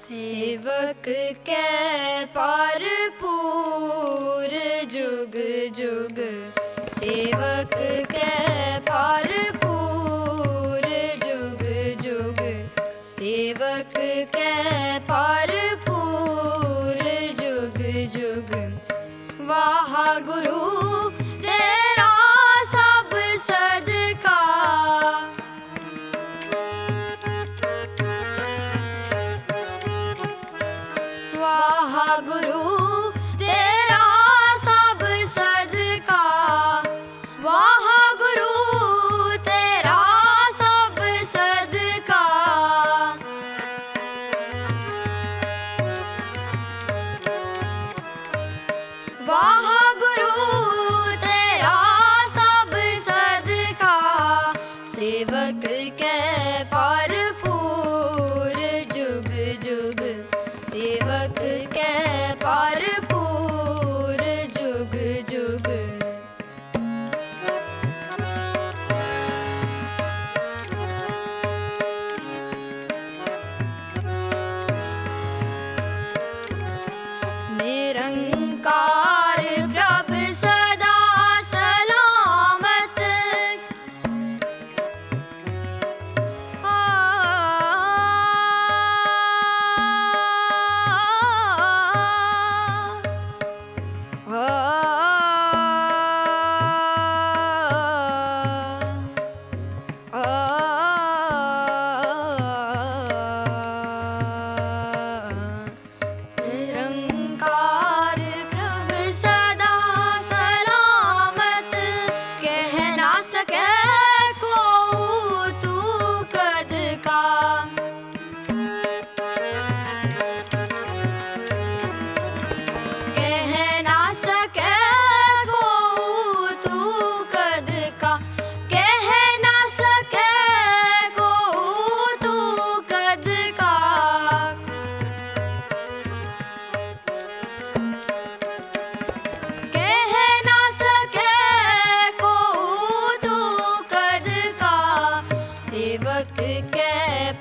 सेवक के भरपूर जुग जुग, सेवक के भरपूर जुग जुग, सेवक के भरपूर जुग जुग। वाह गुरु तेरा सब सदका, वाह गुरु तेरा सब सदका, वाह गुरु तेरा सब सदका। वाह गुरु तेरा सब सदका, सेवक के भरपूर जुग जुग, सेवक के भरपूर जुग जुग। निरंकार प्रभ सदा सलामत, निरंकार प्रभ सदा सलामत, कह ना सके को तू कद का, कह ना सके को तू कद का, कह ना सके को तू कद का। कह ना सके को तू कद का, सेवक के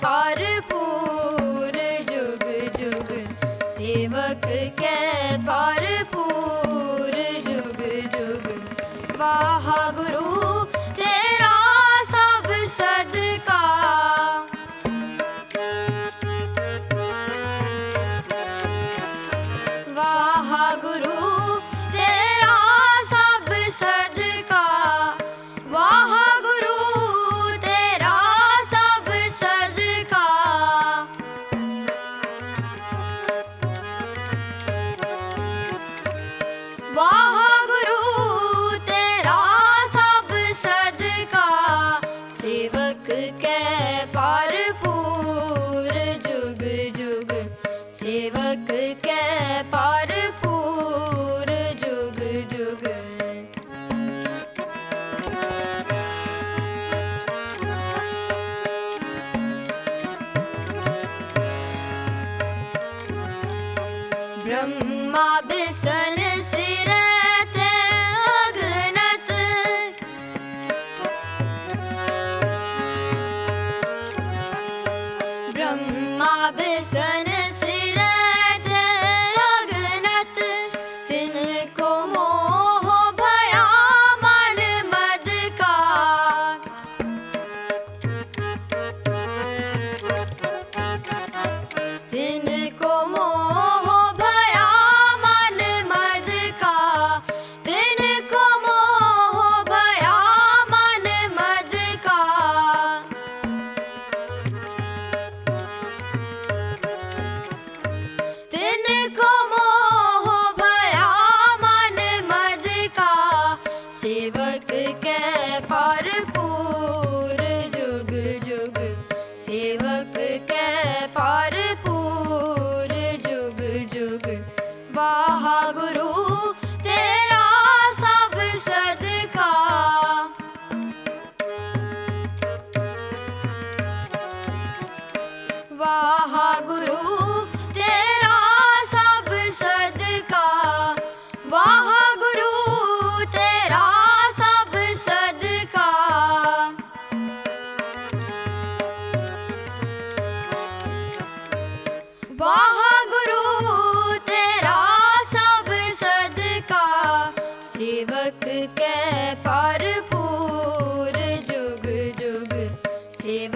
भरपूर जुग जुग, सेवक के भरपूर जुग जुग। वाह गुरु तेरा सब सदका, वाह गुरु तेरा सब सदका, वाह गुरु तेरा सब सदका। वाह गुरु तेरा सब सदका, सेवक के भरपूर जुग जुग, सेवक के भरपूर जुग जुग। ब्रह्मा बिसन सिरते अगनत, ब्रह्मा बिसन सिरते अगनत, तिनको मोह भया मन मद का, तिनको मोह भया मन मद का, तिनको मोह भया मन मद का। तिनको मोह भया मन मद का, सेवक के भरपूर जुग जुग, सेवक के भरपूर जुग जुग। वाह गुरु तेरा सब सदका, वाह गुरु तेरा सब सदका, वाह गुरु तेरा सब सदका। वाह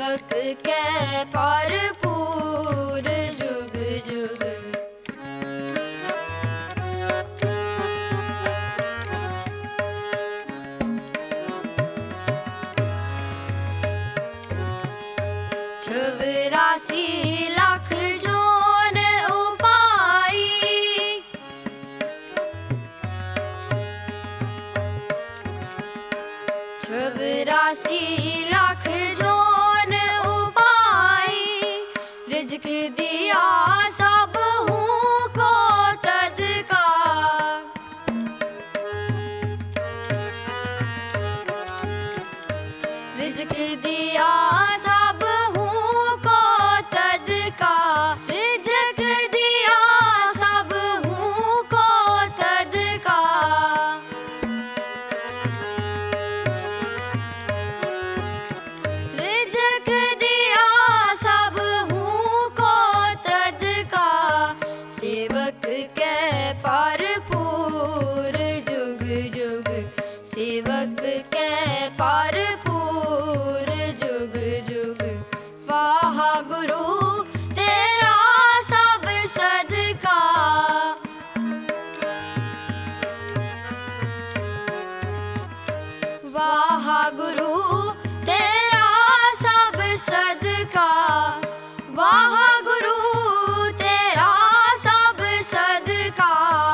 सेवक कै भरपूर जुग जुग। चौरासी लाख जोन उपाई, चौरासी लाख जोन उपाई, रिज़्क़ दिया सब हूँ को तद का। रिज़्क़ दिया सब हूँ को तद का, रिज़्क़ दिया सब हूँ को तद का। रिज़्क़ दिया सब हूँ को तद का, सेवक कै भरपूर जुग जुग। सेवक कै भरपूर जुग जुग। वाह गुरु तेरा सब सदका। वाह गुरु तेरा सब सदका। वाह गुरु तेरा सब सदका।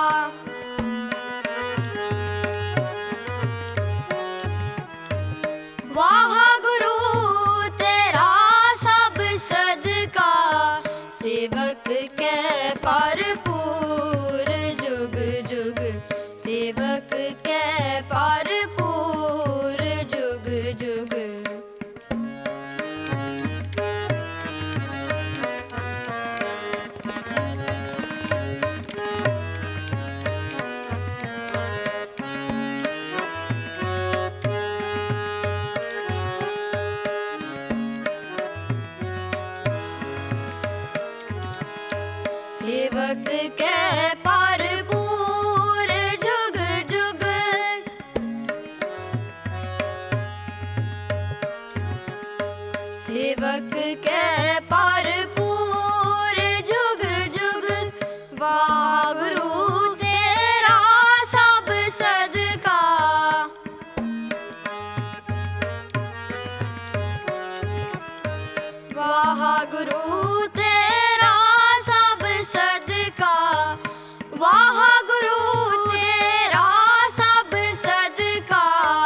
वाह गुरु तेरा सब सदका, सेवक कै भरपूर जुग जुग। सेवक कै भरपूर जुग जुग। सेवक कै भरपूर जुग जुग। सेवक कै भरपूर जुग जुग। वाह गुरु तेरा सब सदका। वाह गुरु तेरा सब सदका। वाह गुरु तेरा सब सदका।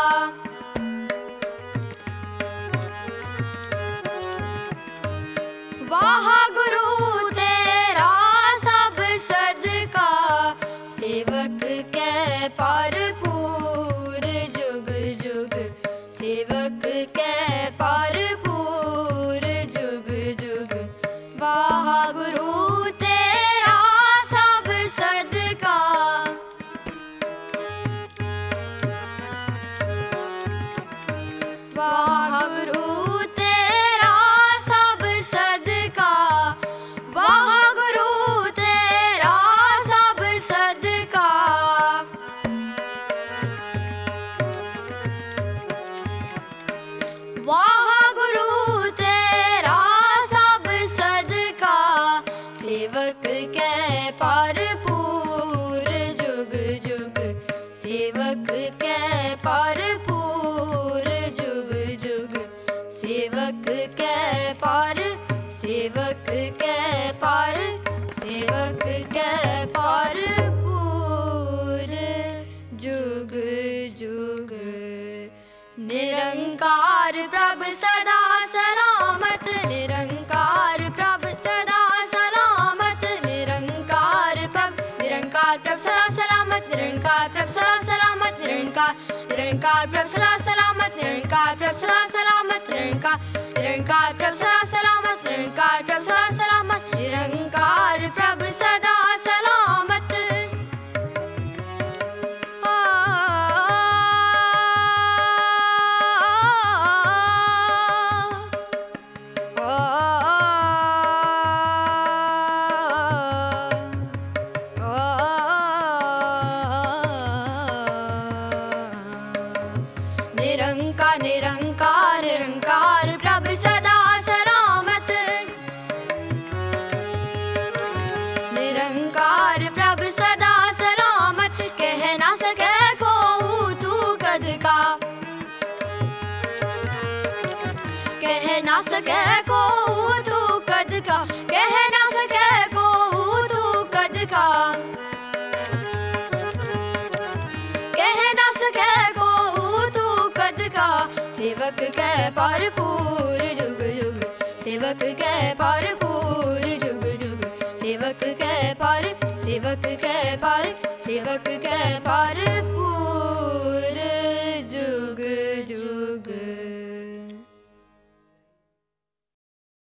वाह गुरु तेरा सब सदका, सेवक कै भरपूर जुग जुग। सेवक कै भरपूर जुग जुग। वाह गुरु तेरा सब सदका। वाह गुरु तेरा सब सदका। वाह गुरु तेरा सब सदका। वाह गुरु तेरा सब सदका, सेवक कै भरपूर जुग जुग। सेवक कै भरपूर जुग जुग। सेवक कै सेवक कै सेवक कै भरपूर जुग जुग। निरंकार प्रभ सदा सलामत। निरंकार प्रभ सदा सलामत। निरंकार प्रभ सदा सलामत। निरंकार प्रभ सदा सलामत। निरंकार प्रभ सदा सलामत। निरंकार प्रभ सदा सलामत। निरंकार प्रभ सदा सलामत। निरंकार प्रभ सदा सलामत। निरंकार प्रभ सदा सलामत। सके को तू कद का, कह ना सके को तू कद का, कह ना सके को तू कद का। सेवक के भरपूर जुग जुग, सेवक के भरपूर जुग जुग, सेवक के भर, सेवक के भर, सेवक के भरपूर।